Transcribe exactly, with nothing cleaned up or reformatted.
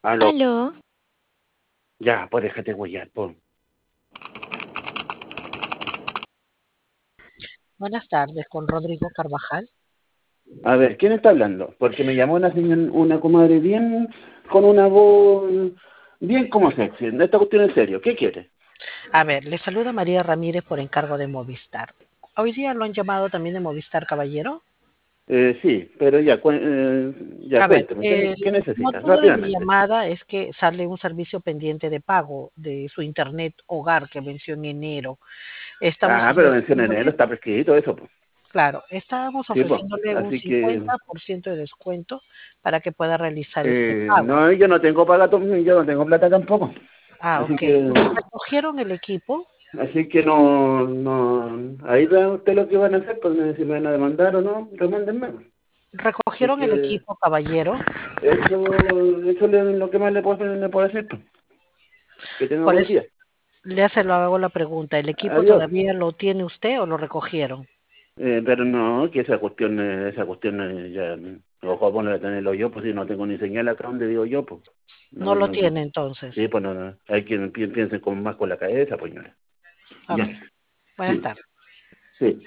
Aló, Aló, ya, pues déjate huellar, pues. Buenas tardes, con Rodrigo Carvajal. A ver, ¿quién está hablando? Porque me llamó una señora, una comadre bien, con una voz, bien como sexy. Esta cuestión es serio, ¿qué quiere? A ver, le saluda María Ramírez por encargo de Movistar. Hoy día lo han llamado también de Movistar, caballero. Eh, sí, pero ya, cuen- eh, ya A ver, cuénteme, ¿qué, ne- el qué necesita? motivo de mi Rápidamente. llamada es que sale un servicio pendiente de pago de su internet hogar que venció en enero. Estamos Ah, pero menciona enero, ofreciéndole, está prescrito eso, pues. claro, estábamos Sí, pues, ofreciéndole un así que, cincuenta por ciento de descuento para que pueda realizar este eh, pago. no, yo no tengo pagato, yo no tengo plata tampoco. Ah, Así ok. que, Recogieron el equipo. así que no, no, ahí ve usted lo que van a hacer, pues si me van a demandar o no, remándenme. Recogieron el Porque equipo, caballero. Eso, eso es lo que más le puedo, le puedo decir, pues. Que tenga Por buen eso día. le hace, lo hago la pregunta, ¿el equipo Adiós. todavía lo tiene usted o lo recogieron? Eh, pero no, que esa cuestión, eh, esa cuestión eh, ya, los cómo le tenerlo yo, pues si no tengo ni señal acá donde digo yo, pues. No No, lo no, no. tiene entonces. Sí, pues no, no. Hay quien pi- piense con más con la cabeza, pues. No. Ok, Ya, buenas sí, tardes. sí.